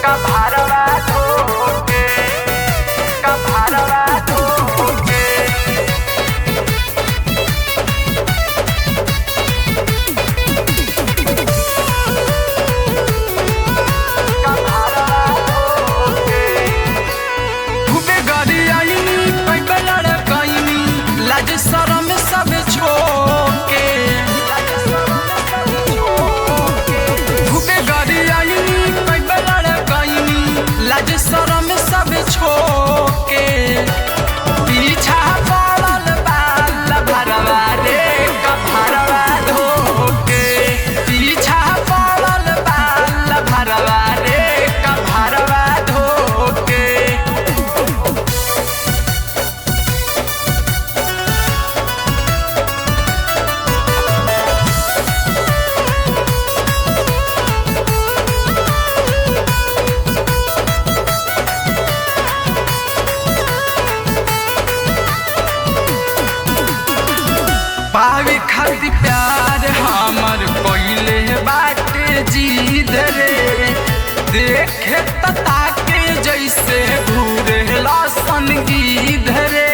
भारवा धोके का भारवा धोके का भारवा धोके खूबे गाड़ी आईनी पैबे लड़कईनी लाज शरम सब छोके खूबे गाड़ी आईनी पैबे लड़कईनी लाज शरम सब छोके पीछा पड़ल बाल भरवा रे का भरवा धोके पीछा पड़ल बाल भरवा रे का भरवा धोके पावे खातिर प्यार हमर पहिले बाटे जीद रे देखे ताके जैसे घूरे लसन गिद्ध रे